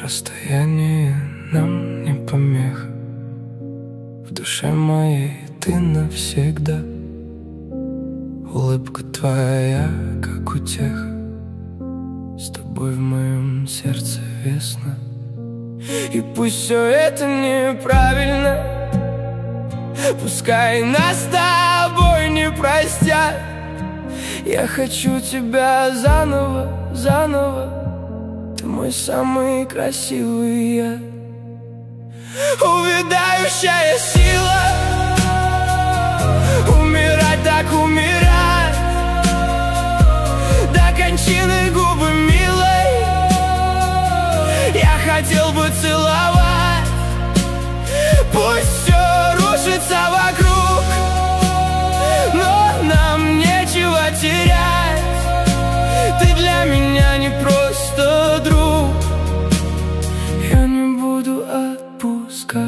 Расстояние нам не помеха, в душе моей ты навсегда. Улыбка твоя, как утеха, с тобой в моем сердце весна. И пусть все это неправильно, пускай нас с тобой не простят. Я хочу тебя заново, заново. Ты мой самый красивый я. Увядающая сила, умирать так умирать, до кончины губы милой. Я хотел бы целовать, пусть все рушится вокруг, но нам нечего терять. Ты для меня не просто друг, я не буду отпускать.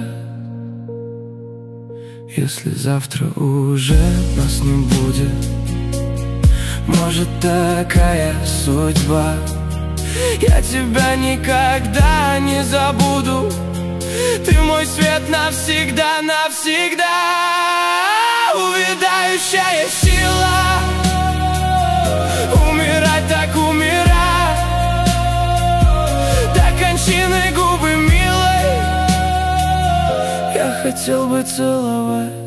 Если завтра уже нас не будет, может, такая судьба. Я тебя никогда не забуду, ты мой свет навсегда, навсегда. Увядающая сила, умирать так умирать, до кончины губы милой. Я хотел бы целовать,